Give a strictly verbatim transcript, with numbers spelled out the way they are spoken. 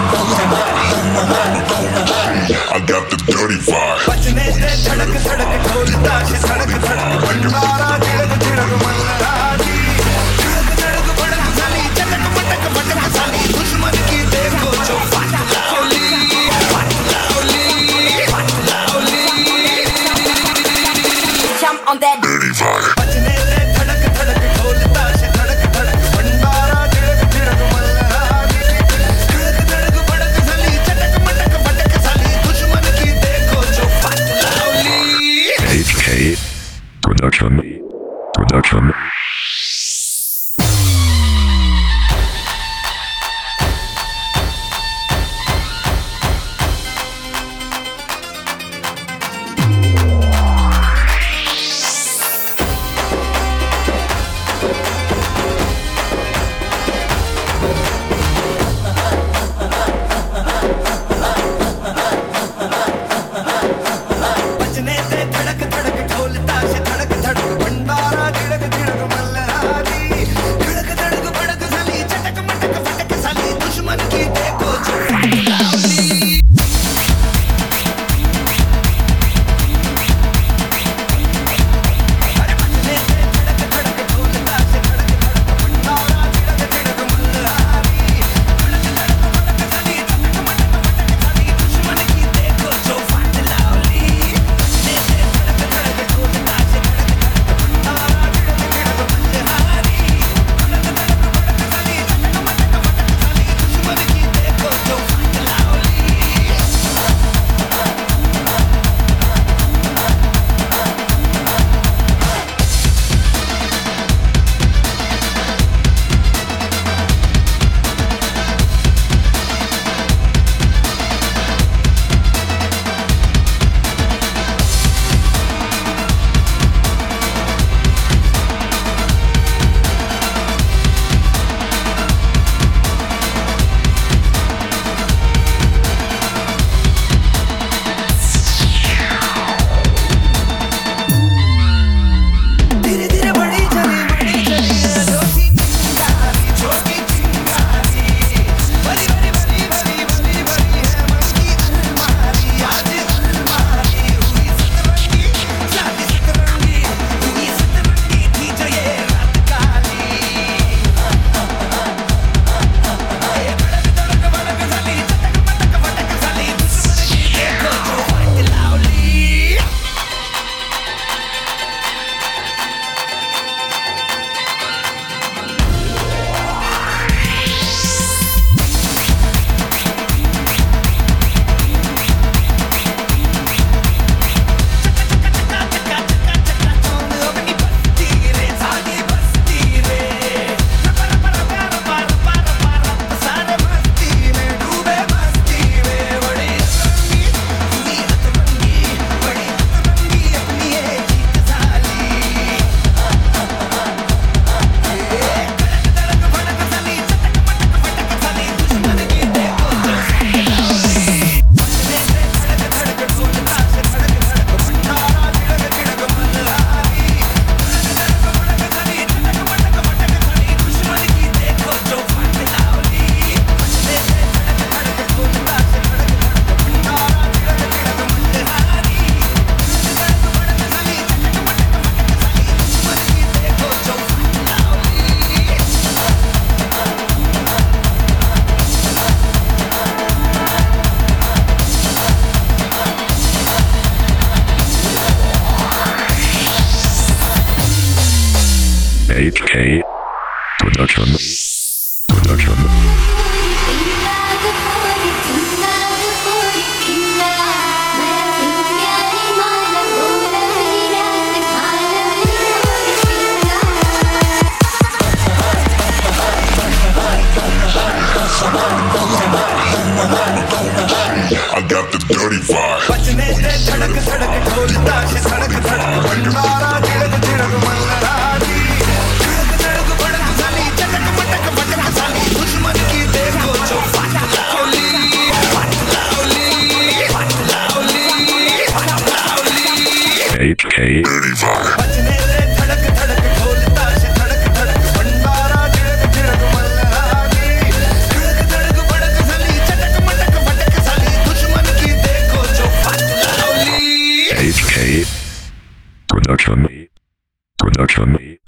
I got the dirty vibe. बचने से धड़क धड़क ढोलता से धड़क धड़क भंडारा चिड़क चिड़क मल्हारी धड़क धड़क भड़क साली चटक मटक मटक साली दुश्मन की देखो जो फाटला होली फाटला होली फाटला होली Jump on that Dirty vibe. बचने से धड़क धड़क ढोलता से धड़क धड़क भंडारा चिड़क चिड़क मल्हारी धड़क धड़क भड़क साली चटक मटक मटक साली दुश्मन की देखो जो फाटला होली H K Production. Production. बचने से धड़क धड़क ढोलता से धड़क धड़क भंडारा चिड़क चिड़क मल्हारी धड़क धड़क भड़क साली चटक मटक फटक साली दुश्मन की देखो जो फाटला होली अरे बचने से धड़क धड़क ढोलता से धड़क धड़क भंडारा चिड़क चिड़क मल्हारी धड़क धड़क भड़क साली चटक मटक फटक साली दुश्मन की देखो जो फाटला होली बचने से धड़क धड़क ढोलता से धड़क धड़क भंडारा चिड़क चिड़क मल्हारी धड़क धड़क भड़क साली चटक मटक फटक साली दुश्मन की देखो जो फाटला होली धीरे धीरे बड़ी चली बड़ी चली छोटी चिंगारी छोटी चिंगारी बड़ी बड़ी बड़ी बड़ी बड़ी बड़ी है मन की अलमारी आज अलमारी हुई सतरंगी शादी सतरंगी हुई सतरंगी थी जो ये रात काली धड़क धड़क भड़क साली चटक मटक फटक साली दुश्मन की देखो जो फाटला होली अपनी बस्ती रे साली बस्ती रे पर पर पर पर पर पर सारे मस्ती में डूबे मस्ती में बड़ी रंगी हुई रंगी बड़ी रंगी अपनी ये जीत साली धड़क धड़क भड़क साली चटक मटक फटक साली दुश्मन की देखो जो फाटला होली बचने से धड़क धड़क ढोलता से धड़क धड़क भंडारा चिड़क चिड़क मल्हारी धड़क धड़क भड़क साली चटक मटक फटक साली दुश्मन की देखो जो फाटला होली बचने से धड़क धड़क ढोलता से धड़क धड़क भंडारा चिड़क चिड़क मल्हारी धड़क धड़क भड़क साली चटक मटक फटक साली दुश्मन की देखो जो फाटला होली H K Production. Production. Tinga pori tinga pori tinga मैं प्यारी माला बोल रही रात खाना I got the dirty vibe. बचने से धड़क धड़क ढोलता से धड़क धड़क भंडारा चिड़क चिड़क मल्हारी धड़क धड़क भड़क साली चटक मटक फटक साली दुश्मन की देखो जो फाटला होली फाटला होली फाटला होली फाटला होली H K Dirty vibe. बचने से धड़क धड़क ढोलता से धड़क धड़क भंडारा चिड़क चिड़क मल्हारी धड़क धड़क भड़क साली चटक Production. Production.